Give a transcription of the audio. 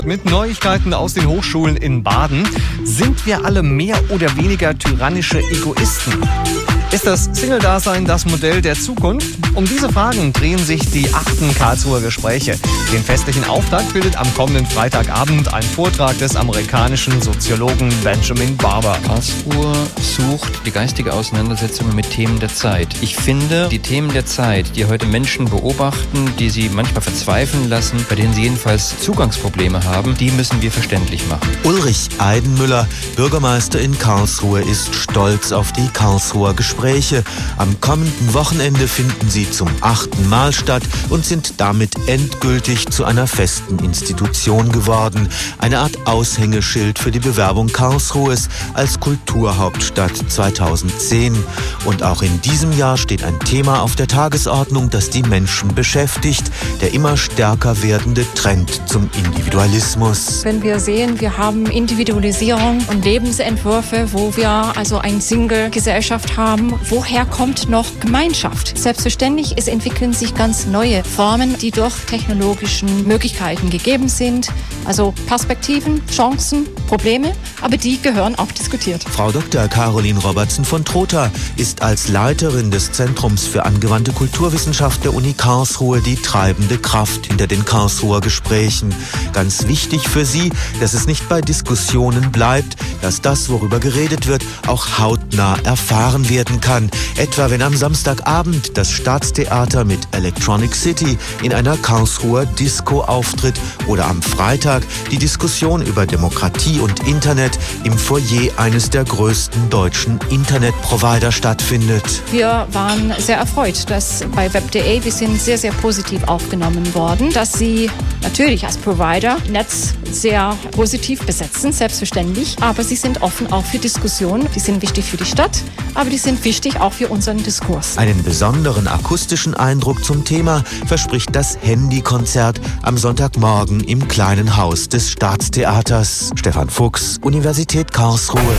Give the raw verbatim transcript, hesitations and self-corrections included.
Mit Neuigkeiten aus den Hochschulen in Baden. Sind wir alle mehr oder weniger tyrannische Egoisten? Ist das Single-Dasein das Modell der Zukunft? Um diese Fragen drehen sich die achten Karlsruher Gespräche. Den festlichen Auftakt bildet am kommenden Freitagabend ein Vortrag des amerikanischen Soziologen Benjamin Barber. Karlsruhe sucht die geistige Auseinandersetzung mit Themen der Zeit. Ich finde, die Themen der Zeit, die heute Menschen beobachten, die sie manchmal verzweifeln lassen, bei denen sie jedenfalls Zugangsprobleme haben, die müssen wir verständlich machen. Ulrich Eidenmüller, Bürgermeister in Karlsruhe, ist stolz auf die Karlsruher Gespräche. Am kommenden Wochenende finden sie zum achten Mal statt und sind damit endgültig zu einer festen Institution geworden. Eine Art Aushängeschild für die Bewerbung Karlsruhes als Kulturhauptstadt zweitausendzehn. Und auch in diesem Jahr steht ein Thema auf der Tagesordnung, das die Menschen beschäftigt: der immer stärker werdende Trend zum Individualismus. Wenn wir sehen, wir haben Individualisierung und Lebensentwürfe, wo wir also eine Single-Gesellschaft haben, woher kommt noch Gemeinschaft? Selbstverständlich, es entwickeln sich ganz neue Formen, die durch technologischen Möglichkeiten gegeben sind. Also Perspektiven, Chancen, Probleme, aber die gehören auch diskutiert. Frau Doktor Caroline Robertson von Trotha ist als Leiterin des Zentrums für angewandte Kulturwissenschaft der Uni Karlsruhe die treibende Kraft hinter den Karlsruher Gesprächen. Ganz wichtig für sie, dass es nicht bei Diskussionen bleibt, dass das, worüber geredet wird, auch hautnah erfahren werden kann. Etwa wenn am Samstagabend das Staatstheater mit Electronic City in einer Karlsruher Disco auftritt oder am Freitag die Diskussion über Demokratie und Internet im Foyer eines der größten deutschen Internetprovider stattfindet. Wir waren sehr erfreut, dass bei web punkt de, wir sind sehr, sehr positiv aufgenommen worden, dass sie natürlich als Provider Netz sehr positiv besetzen, selbstverständlich, aber sie sind offen auch für Diskussionen. Die sind wichtig für die Stadt, aber die sind wichtig auch für unseren Diskurs. Einen besonderen akustischen Eindruck zum Thema verspricht das Handykonzert am Sonntagmorgen im kleinen Haus des Staatstheaters. Stefan Fuchs, Universität Karlsruhe.